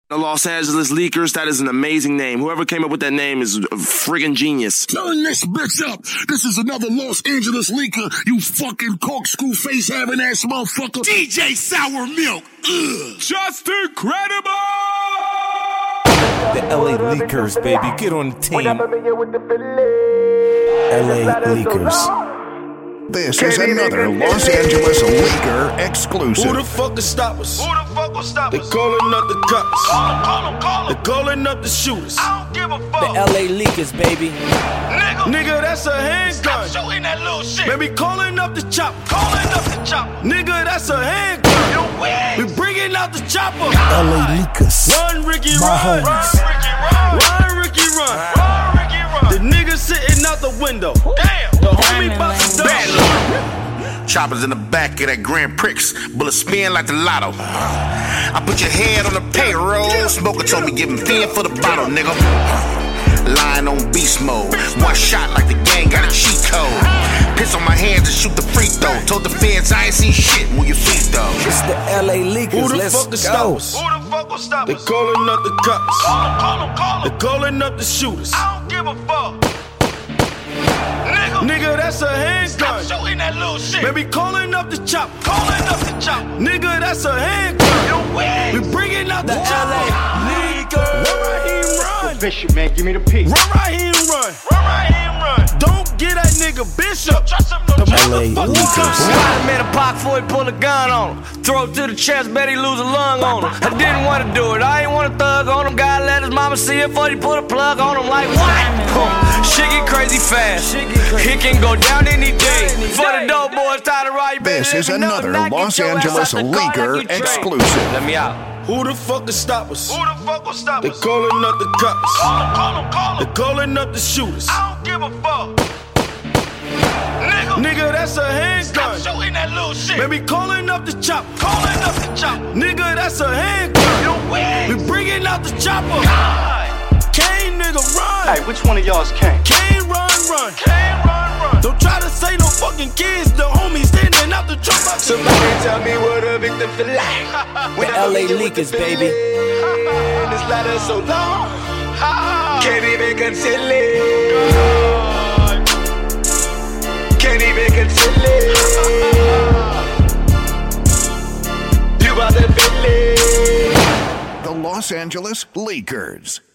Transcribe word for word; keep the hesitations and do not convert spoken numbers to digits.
The Los Angeles Leakers, that is an amazing name. Whoever came up with that name is a friggin' genius. Turn this bitch up. This is another Los Angeles Leaker, you fucking corkscrew face having ass motherfucker. D J Sour Milk. Ugh. Just incredible! The L A Leakers, baby. Get on the team. L A Leakers. This is another Los Angeles Leaker exclusive. Who the fuck will stop us? Who the fuck will stop They us? calling up the cops. Call them, call them, call them. They calling up the shooters. I don't give a fuck. The L A Leakers, baby. Nigga, Nigga, that's a stop handgun. shooting that little shit. Baby, calling up the chopper. Calling up the chopper. Nigga, that's a handgun. You win. We bringing out the chopper. L A Leakers. Run, Ricky, My run. homies. Run, Ricky, run. Run, Ricky, run. Run, Ricky, run. The nigga sitting out the window. Damn. The homie bout to die. Choppers in the back of that Grand Prix. Bullets spin like the lotto. I put your head on the payroll. Smoker told me give him ten for the bottle, nigga. Lying on beast mode. One shot like the gang got a cheat code. Piss on my hands and shoot the free throw. Told the fans I ain't seen shit. Move your feet though. It's the L A Leakers. Who the Let's fuck will go. stop us? Who the fuck will stop They us? calling up the cops. Call them, call them, call They them. calling up the shooters. I don't give a fuck. Nigga, Nigga, that's a stop handgun. shooting that little shit. Baby, calling up the chopper. Calling up the chopper. Nigga, that's a handgun. You win. We bringing out the, The chopper. L A Leakers. Run right here and run. Bishop, man, give me the piece. Run right here and run. Run right here and run. Don't get that nigga Bishop. Trust him, no The trust L A him. Leakers. Ride him in a pocket before he pull a gun on him. Throw it to the chest, bet he lose a lung on him. I didn't want to do it, I ain't want to thug on him. Gotta let his mama see it before he put a plug on him. Like what? Huh. Shit get crazy fast. He can go down any day. For the dope boys, tired of ride. This is another Los Angeles Leaker exclusive. Let me out. Who the fuck will stop us? Who the fuck will stop They us? calling up the cops. Call them, call them, call They them. calling up the shooters. I don't give a fuck. Nigga, Nigga, that's a stop handgun. shooting that little shit. Baby, calling up the chopper. Calling up the chopper. Nigga, that's a handgun. You win. We bringing out the chopper. God. Kane, nigga, run. Hey, which one of y'all's king? Kane, run, run. Can't run, run. Don't try to say no fucking kids. The homies standing out the truck. Somebody tell me what a victim feel like. The L A Leakers, baby. This ladder so long, can't even conceal it. Can't even conceal it. You about to feel it. The Los Angeles Leakers.